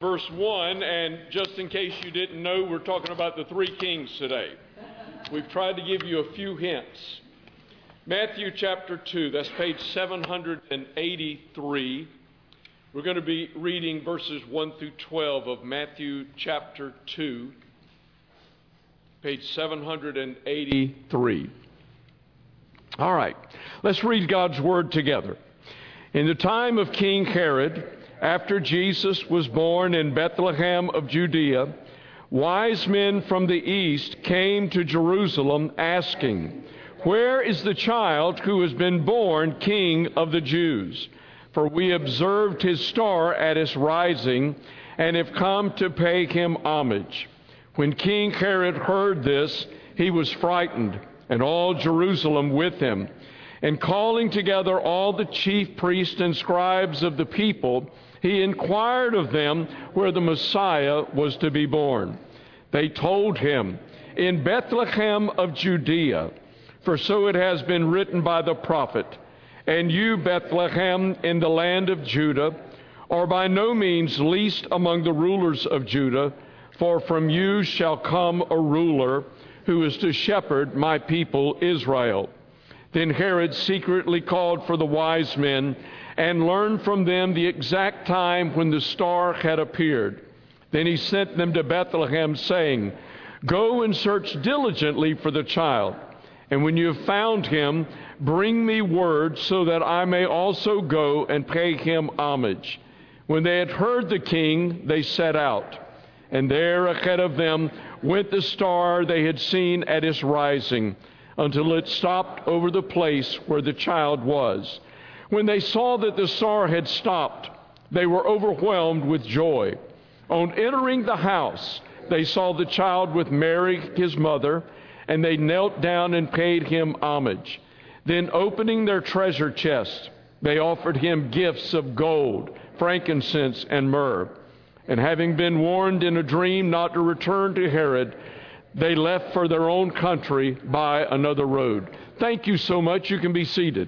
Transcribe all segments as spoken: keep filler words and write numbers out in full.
verse one, and just in case you didn't know, we're talking about the three kings today. We've tried to give you a few hints. Matthew chapter two, that's page seven hundred eighty-three. We're going to be reading verses one through twelve of Matthew chapter two, page seven hundred eighty-three. All right, let's read God's Word together. In the time of King Herod, after Jesus was born in Bethlehem of Judea, wise men from the east came to Jerusalem asking, "Where is the child who has been born King of the Jews? For we observed his star at its rising and have come to pay him homage." When King Herod heard this, he was frightened, and all Jerusalem with him. And calling together all the chief priests and scribes of the people, he inquired of them where the Messiah was to be born. They told him, "In Bethlehem of Judea, for so it has been written by the prophet, 'And you, Bethlehem, in the land of Judah, are by no means least among the rulers of Judah, for from you shall come a ruler who is to shepherd my people Israel.' Then Herod secretly called for the wise men and learned from them the exact time when the star had appeared. Then he sent them to Bethlehem, saying, 'Go and search diligently for the child, and when you have found him, bring me word so that I may also go and pay him homage.' When they had heard the king, they set out, and there ahead of them went the star they had seen at its rising, until it stopped over the place where the child was. When they saw that the star had stopped, they were overwhelmed with joy. On entering the house, they saw the child with Mary, his mother, and they knelt down and paid him homage. Then, opening their treasure chest, they offered him gifts of gold, frankincense, and myrrh. And having been warned in a dream not to return to Herod, they left for their own country by another road." Thank you so much. You can be seated.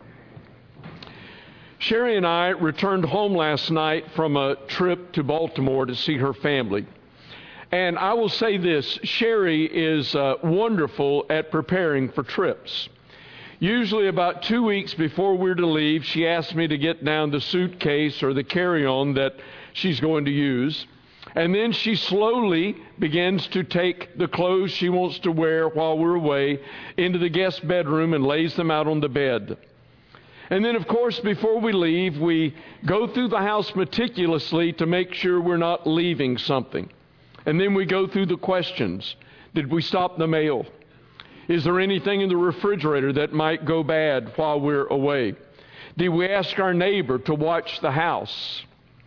Sherry and I returned home last night from a trip to Baltimore to see her family. And I will say this, Sherry is uh, wonderful at preparing for trips. Usually about two weeks before we're to leave, she asks me to get down the suitcase or the carry-on that she's going to use. And then she slowly begins to take the clothes she wants to wear while we're away into the guest bedroom and lays them out on the bed. And then, of course, before we leave, we go through the house meticulously to make sure we're not leaving something. And then we go through the questions. Did we stop the mail? Is there anything in the refrigerator that might go bad while we're away? Did we ask our neighbor to watch the house?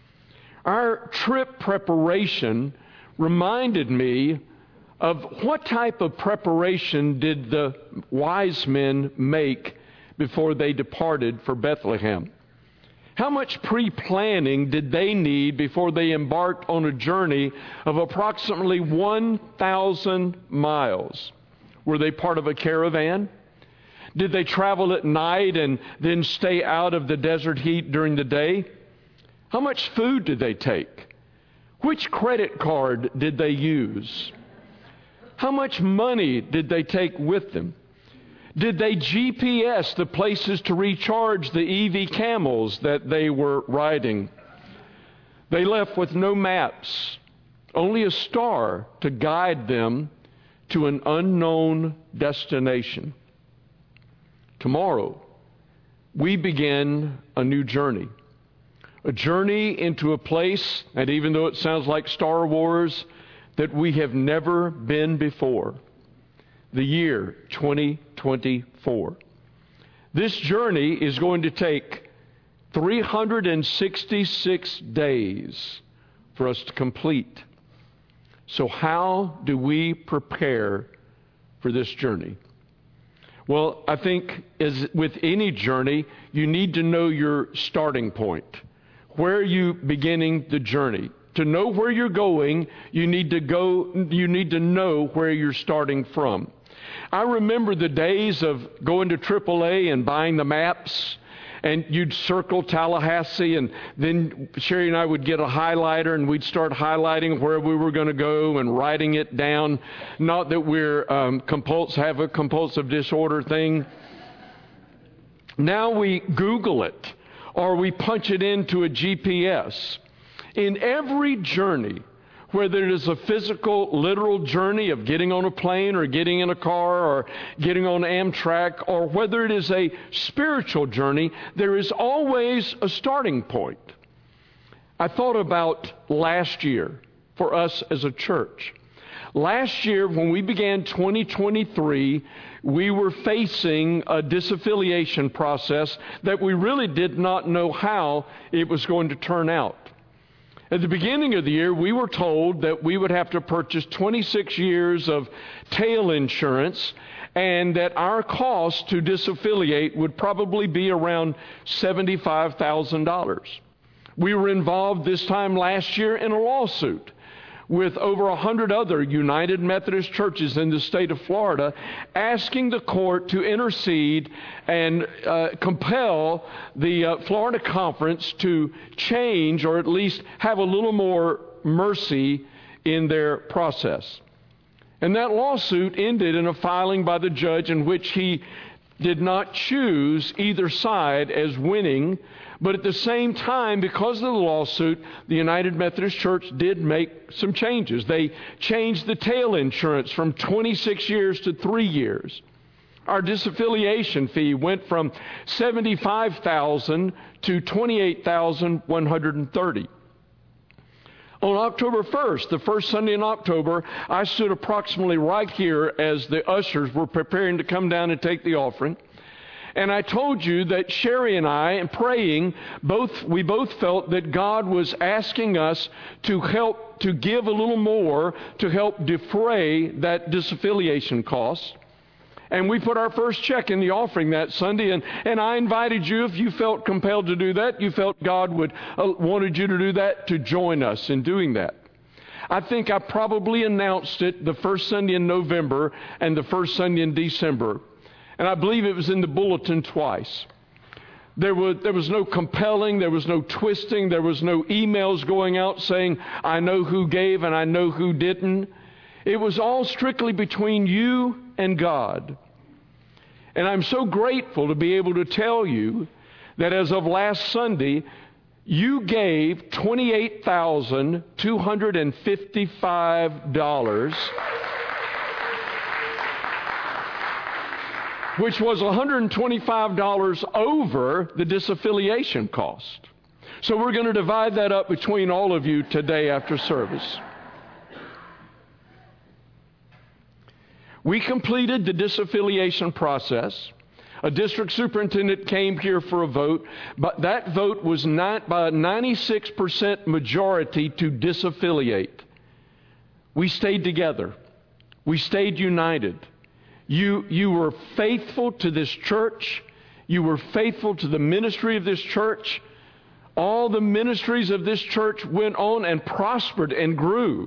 Our trip preparation reminded me of what type of preparation did the wise men make before they departed for Bethlehem. How much pre-planning did they need before they embarked on a journey of approximately one thousand miles? Were they part of a caravan? Did they travel at night and then stay out of the desert heat during the day? How much food did they take? Which credit card did they use? How much money did they take with them? Did they G P S the places to recharge the E V camels that they were riding? They left with no maps, only a star to guide them to an unknown destination. Tomorrow, we begin a new journey. A journey into a place, and even though it sounds like Star Wars, that we have never been before. The year twenty twenty-four. This journey is going to take three hundred sixty-six days for us to complete. So how do we prepare for this journey? Well, I think as with any journey, you need to know your starting point. Where are you beginning the journey? To know where you're going, you need to go, you need to know where you're starting from. I remember the days of going to triple A and buying the maps and you'd circle Tallahassee, and then Sherry and I would get a highlighter, and we'd start highlighting where we were going to go and writing it down. Not that we're um, compuls- have a compulsive disorder thing. Now we Google it, or we punch it into a G P S. In every journey, whether it is a physical, literal journey of getting on a plane or getting in a car or getting on Amtrak, or whether it is a spiritual journey, there is always a starting point. I thought about last year for us as a church. Last year, when we began twenty twenty-three, we were facing a disaffiliation process that we really did not know how it was going to turn out. At the beginning of the year, we were told that we would have to purchase twenty-six years of tail insurance, and that our cost to disaffiliate would probably be around seventy-five thousand dollars. We were involved this time last year in a lawsuit with over one hundred other United Methodist churches in the state of Florida, asking the court to intercede and uh, compel the uh, Florida Conference to change, or at least have a little more mercy in their process. And that lawsuit ended in a filing by the judge in which he did not choose either side as winning, but at the same time, because of the lawsuit, the United Methodist Church did make some changes. They changed the tail insurance from twenty-six years to three years. Our disaffiliation fee went from seventy-five thousand dollars to twenty-eight thousand one hundred thirty dollars. On October first, the first Sunday in October, I stood approximately right here as the ushers were preparing to come down and take the offering. And I told you that Sherry and I, in praying, both we both felt that God was asking us to help, to give a little more to help defray that disaffiliation cost. And we put our first check in the offering that Sunday, and, and I invited you, if you felt compelled to do that, you felt God would uh, wanted you to do that, to join us in doing that. I think I probably announced it the first Sunday in November and the first Sunday in December. And I believe it was in the bulletin twice. There was, there was no compelling, there was no twisting, there was no emails going out saying, I know who gave and I know who didn't. It was all strictly between you and God. And I'm so grateful to be able to tell you that as of last Sunday, you gave twenty-eight thousand two hundred fifty-five dollars, which was one hundred twenty-five dollars over the disaffiliation cost. So we're going to divide that up between all of you today after service. We completed the disaffiliation process. A district superintendent came here for a vote, but that vote was not by a ninety-six percent majority to disaffiliate. We stayed together. We stayed united. You, you were faithful to this church. You were faithful to the ministry of this church. All the ministries of this church went on and prospered and grew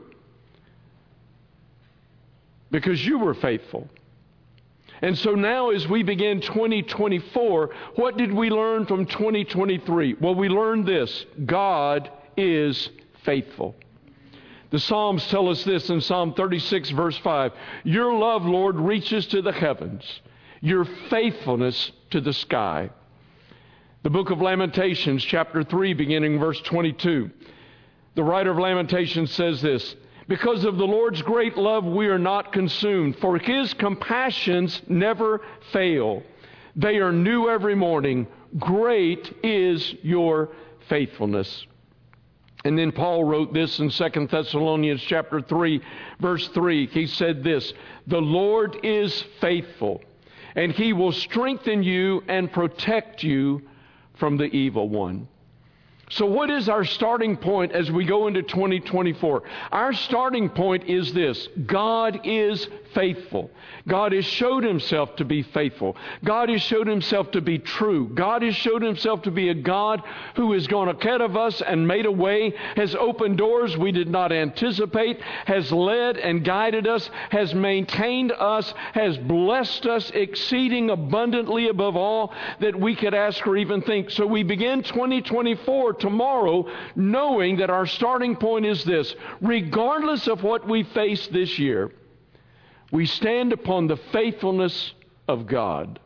because you were faithful. And so now as we begin twenty twenty-four, what did we learn from twenty twenty-three? Well, we learned this: God is faithful. The Psalms tell us this in Psalm thirty-six, verse five. Your love, Lord, reaches to the heavens, your faithfulness to the sky. The book of Lamentations, chapter three, beginning verse twenty-two. The writer of Lamentations says this: because of the Lord's great love, we are not consumed, for his compassions never fail. They are new every morning. Great is your faithfulness. And then Paul wrote this in Second Thessalonians chapter three, verse three. He said this: the Lord is faithful, and he will strengthen you and protect you from the evil one. So what is our starting point as we go into twenty twenty-four? Our starting point is this: God is faithful. God has showed Himself to be faithful. God has showed Himself to be true. God has showed Himself to be a God who has gone ahead of us and made a way, has opened doors we did not anticipate, has led and guided us, has maintained us, has blessed us exceeding abundantly above all that we could ask or even think. So we begin twenty twenty-four tomorrow knowing that our starting point is this: regardless of what we face this year, we stand upon the faithfulness of God.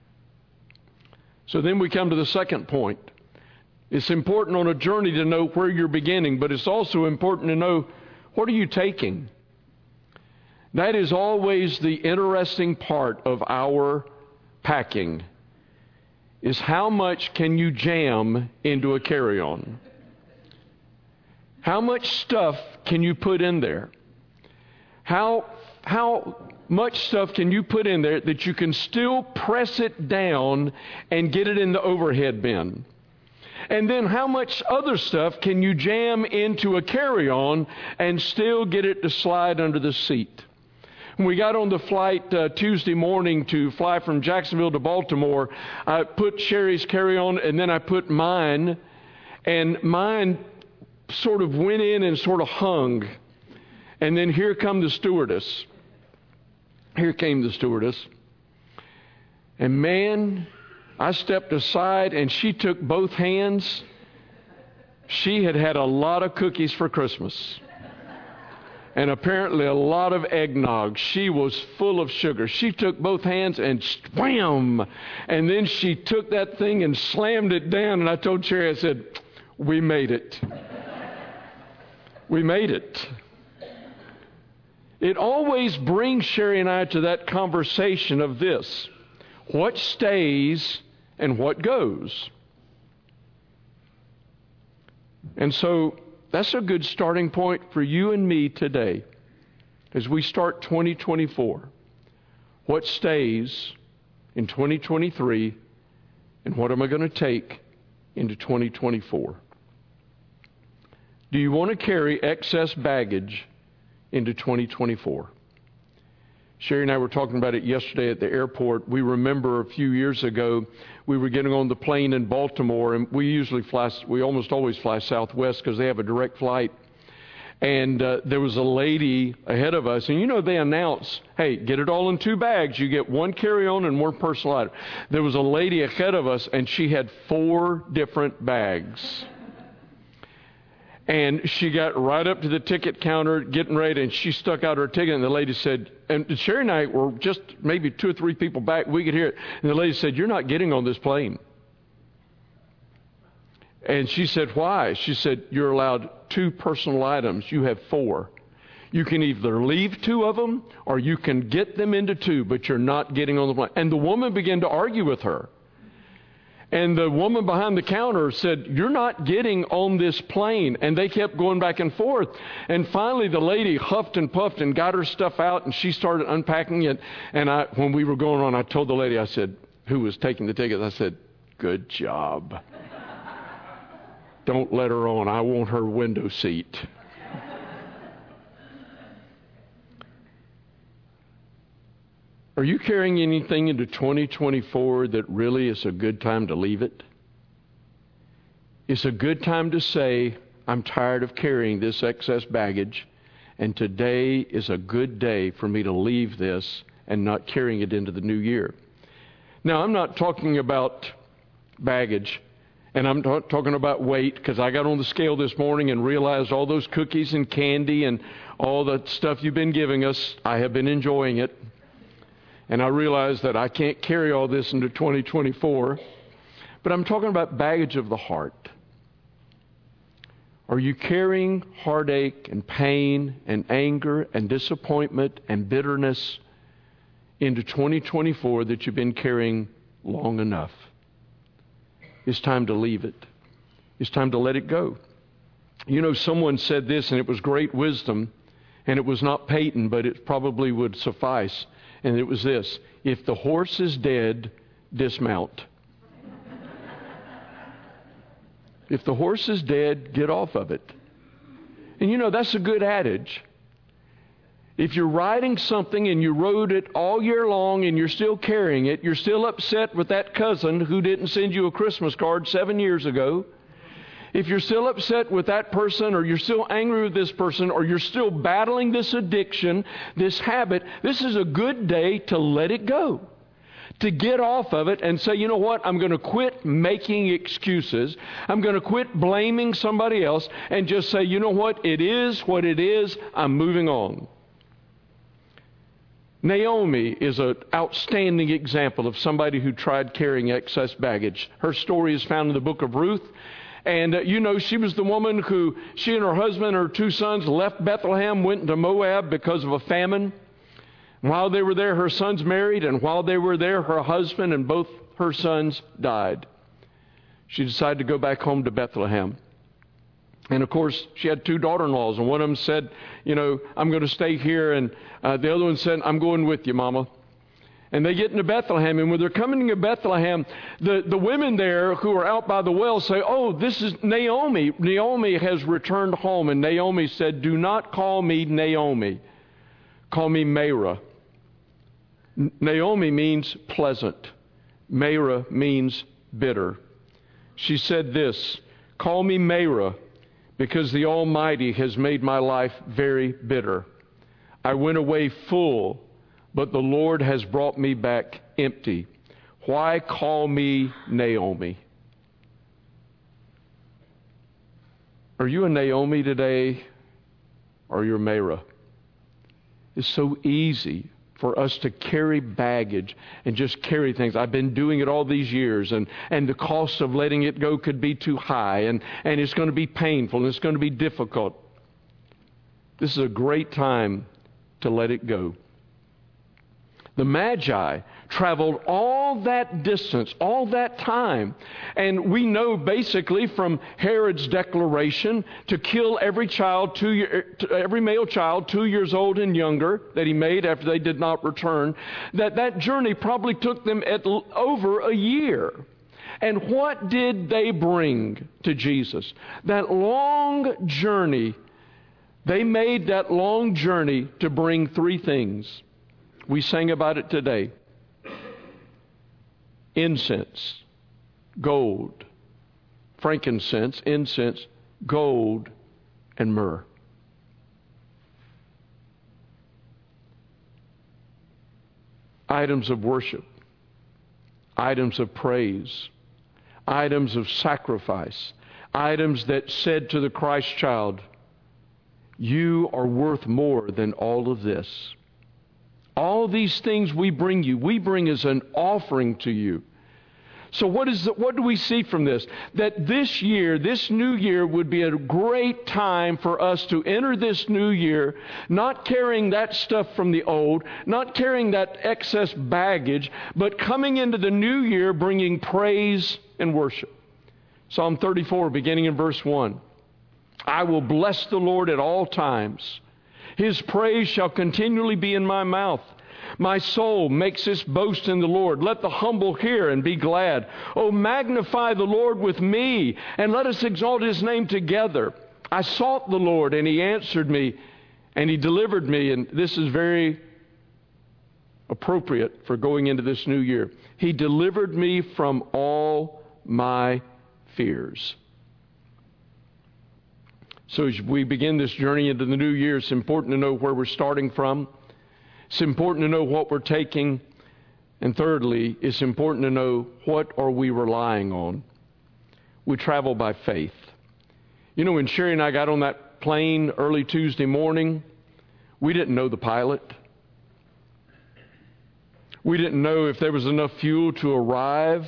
So then we come to the second point. It's important on a journey to know where you're beginning, but it's also important to know, what are you taking? That is always the interesting part of our packing, is how much can you jam into a carry-on? How much stuff can you put in there? How, how much stuff can you put in there that you can still press it down and get it in the overhead bin? And then how much other stuff can you jam into a carry-on and still get it to slide under the seat? When we got on the flight uh, Tuesday morning to fly from Jacksonville to Baltimore, I put Sherry's carry-on and then I put mine, and mine sort of went in and sort of hung. And then here come the stewardess. Here came the stewardess. And man, I stepped aside and she took both hands. She had had a lot of cookies for Christmas. And apparently a lot of eggnog. She was full of sugar. She took both hands and wham! And then she took that thing and slammed it down. And I told Sherry, I said, we made it. We made it. It always brings Sherry and I to that conversation of this: what stays and what goes? And so that's a good starting point for you and me today as we start twenty twenty-four. What stays in twenty twenty-three, and what am I going to take into twenty twenty-four? Do you want to carry excess baggage into twenty twenty-four? Sherry and I were talking about it yesterday at the airport. We remember a few years ago, we were getting on the plane in Baltimore, and we usually fly, we almost always fly Southwest because they have a direct flight. And uh, there was a lady ahead of us, and you know they announce, hey, get it all in two bags. You get one carry-on and one personal item. There was a lady ahead of us, and she had four different bags. And she got right up to the ticket counter, getting ready, and she stuck out her ticket, and the lady said, and Sherry and I were just maybe two or three people back, we could hear it, and the lady said, you're not getting on this plane. And she said, why? She said, you're allowed two personal items. You have four. You can either leave two of them, or you can get them into two, but you're not getting on the plane. And the woman began to argue with her. And the woman behind the counter said, you're not getting on this plane. And they kept going back and forth. And finally, the lady huffed and puffed and got her stuff out, and she started unpacking it. And I, when we were going on, I told the lady, I said, who was taking the tickets, I said, good job. Don't let her on. I want her window seat. Are you carrying anything into twenty twenty-four that really is a good time to leave it? It's a good time to say, I'm tired of carrying this excess baggage, and today is a good day for me to leave this and not carrying it into the new year. Now, I'm not talking about baggage, and I'm not talking about weight, because I got on the scale this morning and realized all those cookies and candy and all the stuff you've been giving us, I have been enjoying it. And I realize that I can't carry all this into twenty twenty-four. But I'm talking about baggage of the heart. Are you carrying heartache and pain and anger and disappointment and bitterness into twenty twenty-four that you've been carrying long enough? It's time to leave it. It's time to let it go. You know, someone said this, and it was great wisdom, and it was not Peyton, but it probably would suffice. And it was this: if the horse is dead, dismount. If the horse is dead, get off of it. And you know, that's a good adage. If you're writing something and you wrote it all year long and you're still carrying it, you're still upset with that cousin who didn't send you a Christmas card seven years ago, if you're still upset with that person, or you're still angry with this person, or you're still battling this addiction, this habit, this is a good day to let it go. To get off of it and say, you know what, I'm going to quit making excuses. I'm going to quit blaming somebody else and just say, you know what, it is what it is. I'm moving on. Naomi is an outstanding example of somebody who tried carrying excess baggage. Her story is found in the book of Ruth. And, uh, you know, she was the woman who, she and her husband and her two sons left Bethlehem, went to Moab because of a famine. While they were there, her sons married, and while they were there, her husband and both her sons died. She decided to go back home to Bethlehem. And, of course, she had two daughter-in-laws, and one of them said, you know, I'm going to stay here, and uh, the other one said, I'm going with you, Mama. And they get into Bethlehem, and when they're coming to Bethlehem, the, the women there who are out by the well say, oh, this is Naomi. Naomi has returned home. And Naomi said, do not call me Naomi. Call me Mara. Naomi means pleasant. Mara means bitter. She said this, call me Mara, because the Almighty has made my life very bitter. I went away full, but the Lord has brought me back empty. Why call me Naomi? Are you a Naomi today, or you're Mara? It's so easy for us to carry baggage and just carry things. I've been doing it all these years, and, and the cost of letting it go could be too high, and, and it's going to be painful, and it's going to be difficult. This is a great time to let it go. The Magi traveled all that distance, all that time. And we know basically from Herod's declaration to kill every child, two year, every male child two years old and younger that he made after they did not return, that that journey probably took them at over a year. And what did they bring to Jesus? That long journey, they made that long journey to bring three things. We sang about it today. Incense, gold, frankincense, incense, gold, and myrrh. Items of worship, items of praise, items of sacrifice, items that said to the Christ child, you are worth more than all of this. All these things we bring you, we bring as an offering to you. So what is the, what do we see from this? That this year, this new year would be a great time for us to enter this new year, not carrying that stuff from the old, not carrying that excess baggage, but coming into the new year bringing praise and worship. Psalm thirty-four, beginning in verse one. I will bless the Lord at all times. His praise shall continually be in my mouth. My soul makes its boast in the Lord. Let the humble hear and be glad. Oh, magnify the Lord with me, and let us exalt His name together. I sought the Lord, and He answered me, and He delivered me. And this is very appropriate for going into this new year. He delivered me from all my fears. So as we begin this journey into the new year, it's important to know where we're starting from. It's important to know what we're taking. And thirdly, it's important to know what are we relying on. We travel by faith. You know, when Sherry and I got on that plane early Tuesday morning, we didn't know the pilot. We didn't know if there was enough fuel to arrive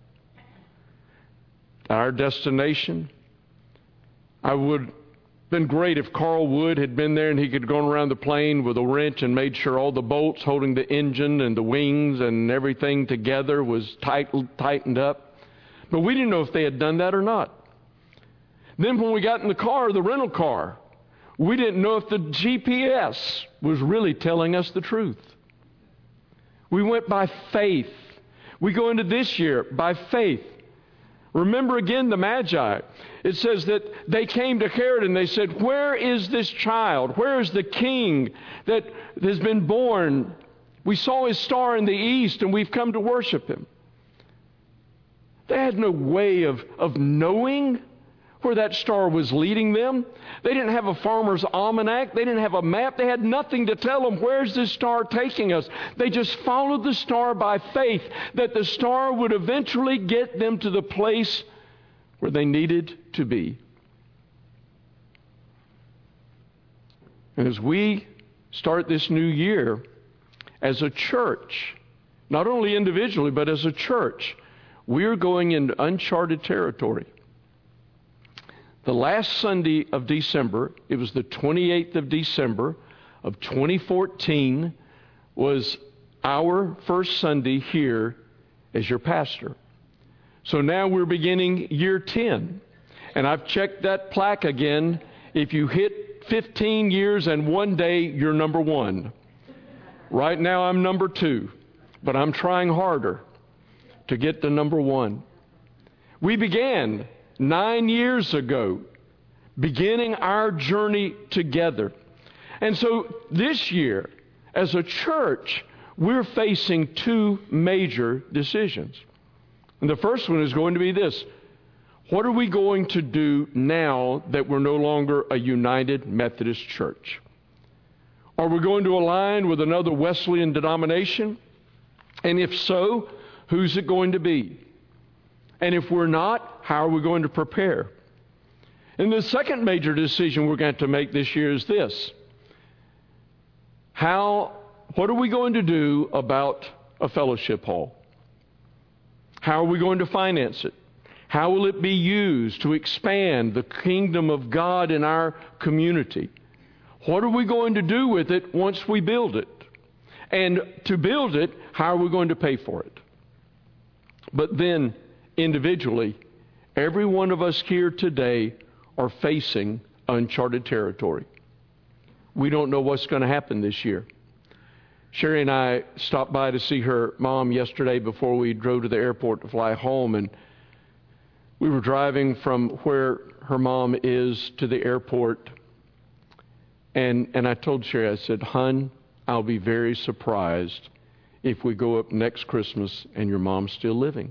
at our destination. I would been great if Carl Wood had been there and he could go around the plane with a wrench and made sure all the bolts holding the engine and the wings and everything together was tight, tightened up. But we didn't know if they had done that or not. Then when we got in the car, the rental car, we didn't know if the G P S was really telling us the truth. We went by faith. We go into this year by faith. Remember again the Magi. It says that they came to Herod and they said, "Where is this child? Where is the king that has been born? We saw his star in the east and we've come to worship him." They had no way of, of knowing where that star was leading them. They didn't have a farmer's almanac. They didn't have a map. They had nothing to tell them, where's this star taking us? They just followed the star by faith that the star would eventually get them to the place where they needed to be. And as we start this new year, as a church, not only individually, but as a church, we're going into uncharted territory. The last Sunday of December, it was the twenty-eighth of December of twenty fourteen, was our first Sunday here as your pastor. So now we're beginning year ten. And I've checked that plaque again. If you hit fifteen years and one day, you're number one. Right now I'm number two, but I'm trying harder to get to number one. We began nine years ago, beginning our journey together. And so this year, as a church, we're facing two major decisions. And the first one is going to be this: what are we going to do now that we're no longer a United Methodist Church? Are we going to align with another Wesleyan denomination? And if so, who's it going to be? And if we're not, how are we going to prepare? And the second major decision we're going to make this year is this: how, what are we going to do about a fellowship hall? How are we going to finance it? How will it be used to expand the kingdom of God in our community? What are we going to do with it once we build it? And to build it, how are we going to pay for it? But then, individually, every one of us here today are facing uncharted territory. We don't know what's going to happen this year. Sherry and I stopped by to see her mom yesterday before we drove to the airport to fly home, and we were driving from where her mom is to the airport, and, and I told Sherry, I said, "Hun, I'll be very surprised if we go up next Christmas and your mom's still living."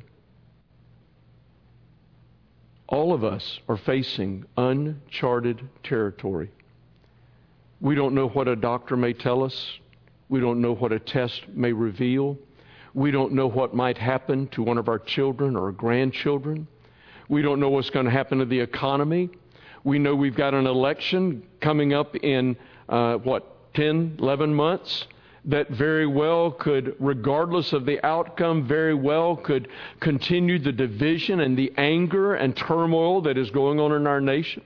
All of us are facing uncharted territory. We don't know what a doctor may tell us. We don't know what a test may reveal. We don't know what might happen to one of our children or grandchildren. We don't know what's going to happen to the economy. We know we've got an election coming up in, uh, what, ten, eleven months that very well could, regardless of the outcome, very well could continue the division and the anger and turmoil that is going on in our nation.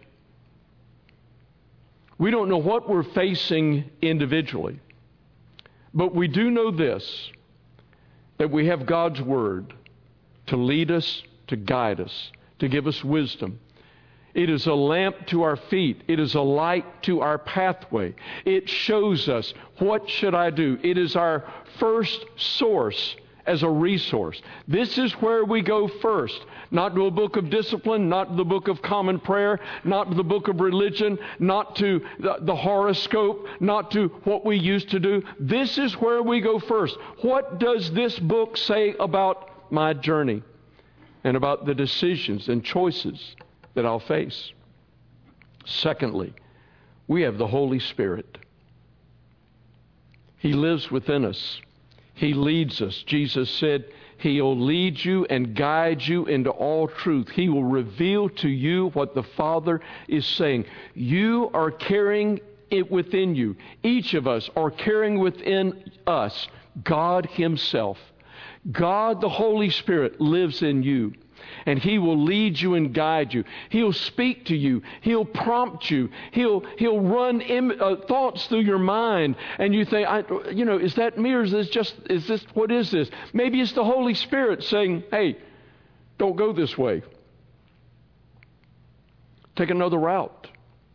We don't know what we're facing individually, but we do know this, that we have God's Word to lead us, to guide us, to give us wisdom. It is a lamp to our feet. It is a light to our pathway. It shows us, what should I do? It is our first source as a resource. This is where we go first. Not to a book of discipline, not to the book of common prayer, not to the book of religion, not to the, the horoscope, not to what we used to do. This is where we go first. What does this book say about my journey and about the decisions and choices that I'll face? Secondly, we have the Holy Spirit. He lives within us. He leads us. Jesus said, He'll lead you and guide you into all truth. He will reveal to you what the Father is saying. You are carrying it within you. Each of us are carrying within us God Himself. God, the Holy Spirit, lives in you. And He will lead you and guide you. He'll speak to you. He'll prompt you. He'll He'll run Im- uh, thoughts through your mind, and you think, I, you know, is that me, or is this just, is this, what is this? Maybe it's the Holy Spirit saying, hey, don't go this way. Take another route.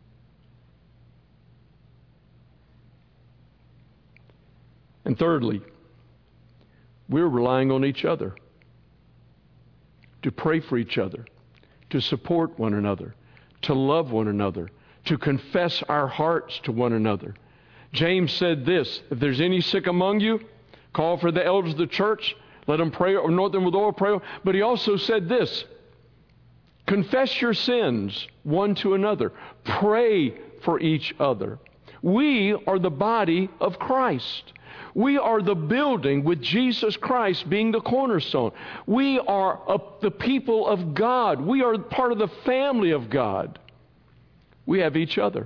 And thirdly, we're relying on each other to pray for each other, to support one another, to love one another, to confess our hearts to one another. James said this, if there's any sick among you, call for the elders of the church, let them pray, or anoint them with oil, pray. But he also said this, confess your sins one to another. Pray for each other. We are the body of Christ. We are the building with Jesus Christ being the cornerstone. We are a, the people of God. We are part of the family of God. We have each other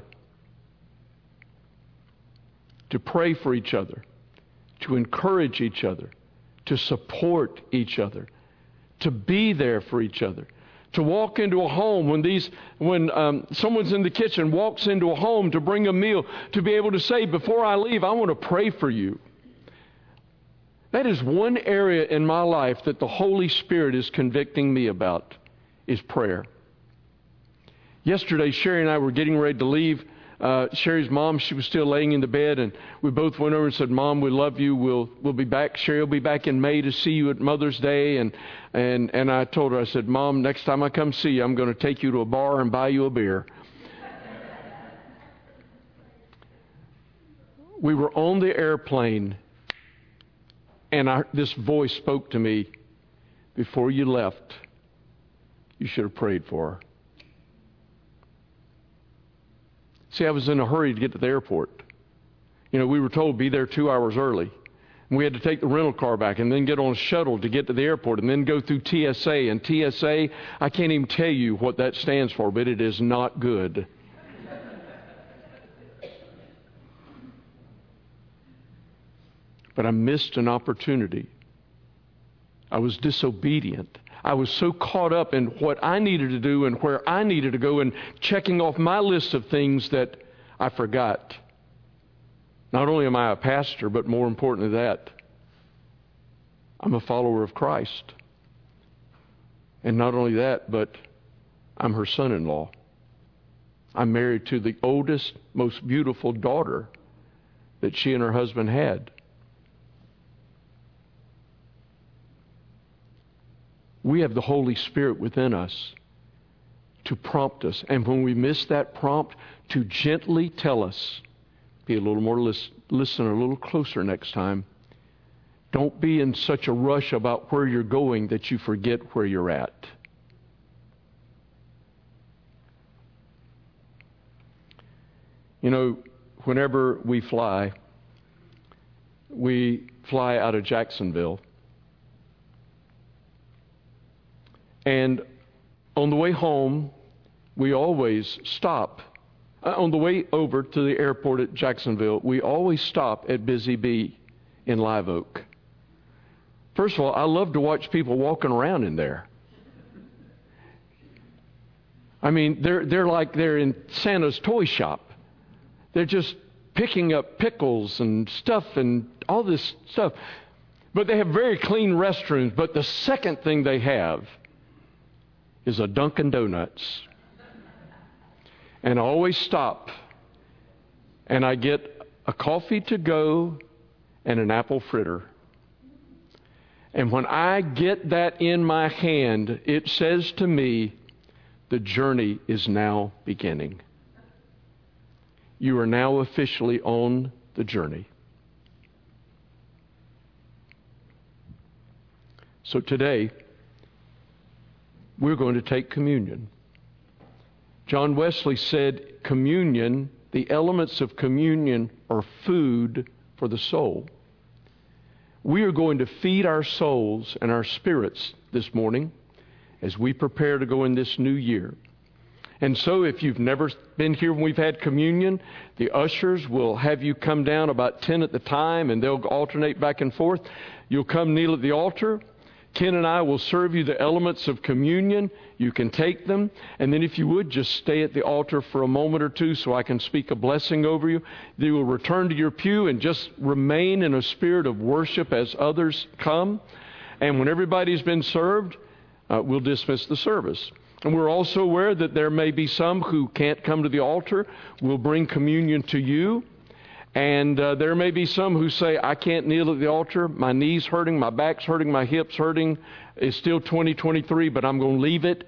to pray for each other, to encourage each other, to support each other, to be there for each other. To walk into a home when these, when um, someone's in the kitchen, walks into a home to bring a meal, to be able to say, before I leave, I want to pray for you. That is one area in my life that the Holy Spirit is convicting me about, is prayer. Yesterday, Sherry and I were getting ready to leave. Uh, Sherry's mom, she was still laying in the bed, and we both went over and said, Mom, we love you. We'll we'll be back. Sherry will be back in May to see you at Mother's Day. And and and I told her, I said, Mom, next time I come see you, I'm going to take you to a bar and buy you a beer. We were on the airplane, and I, this voice spoke to me, before you left, you should have prayed for her. See, I was in a hurry to get to the airport. You know, we were told be there two hours early. And we had to take the rental car back and then get on a shuttle to get to the airport and then go through T S A. And T S A, I can't even tell you what that stands for, but it is not good. But I missed an opportunity. I was disobedient. I was so caught up in what I needed to do and where I needed to go and checking off my list of things that I forgot. Not only am I a pastor, but more important than that, I'm a follower of Christ. And not only that, but I'm her son-in-law. I'm married to the oldest, most beautiful daughter that she and her husband had. We have the Holy Spirit within us to prompt us. And when we miss that prompt, to gently tell us, be a little more, lis- listen a little closer next time. Don't be in such a rush about where you're going that you forget where you're at. You know, whenever we fly, we fly out of Jacksonville. And on the way home, we always stop. Uh, on the way over to the airport at Jacksonville, we always stop at Busy Bee in Live Oak. First of all, I love to watch people walking around in there. I mean, they're they're like they're in Santa's toy shop. They're just picking up pickles and stuff and all this stuff. But they have very clean restrooms. But the second thing they have is a Dunkin' Donuts. And I always stop and I get a coffee to go and an apple fritter. And when I get that in my hand, it says to me, the journey is now beginning. You are now officially on the journey. So today, we're going to take communion. John Wesley said, communion, the elements of communion are food for the soul. We are going to feed our souls and our spirits this morning as we prepare to go in this new year. And so if you've never been here when we've had communion, the ushers will have you come down about ten at the time, and they'll alternate back and forth. You'll come kneel at the altar. Ken and I will serve you the elements of communion. You can take them. And then if you would, just stay at the altar for a moment or two so I can speak a blessing over you. You will return to your pew and just remain in a spirit of worship as others come. And when everybody's been served, uh, we'll dismiss the service. And we're also aware that there may be some who can't come to the altar. We'll bring communion to you. And uh, there may be some who say, I can't kneel at the altar. My knee's hurting, my back's hurting, my hip's hurting. It's still twenty twenty-three, but I'm going to leave it and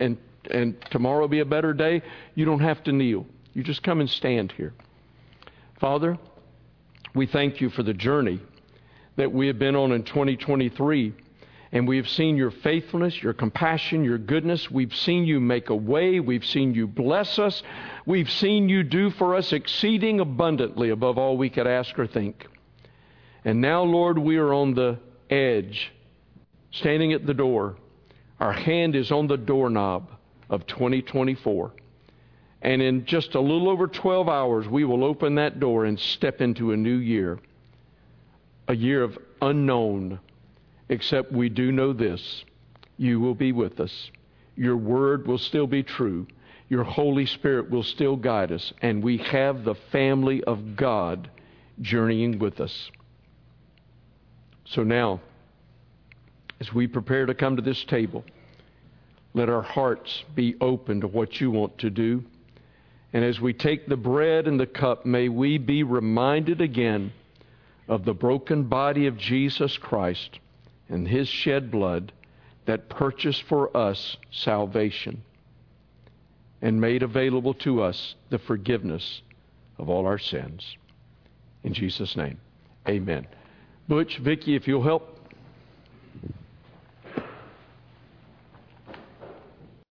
and tomorrow will be a better day, you don't have to kneel. You just come and stand here. Father, we thank you for the journey that we have been on in twenty twenty-three. And we have seen your faithfulness, your compassion, your goodness. We've seen you make a way. We've seen you bless us. We've seen you do for us exceeding abundantly above all we could ask or think. And now, Lord, we are on the edge, standing at the door. Our hand is on the doorknob of twenty twenty-four. And in just a little over twelve hours, we will open that door and step into a new year. A year of unknown. Except we do know this, you will be with us. Your word will still be true. Your Holy Spirit will still guide us. And we have the family of God journeying with us. So now, as we prepare to come to this table, let our hearts be open to what you want to do. And as we take the bread and the cup, may we be reminded again of the broken body of Jesus Christ and His shed blood that purchased for us salvation and made available to us the forgiveness of all our sins. In Jesus' name, amen. Butch, Vicki, if you'll help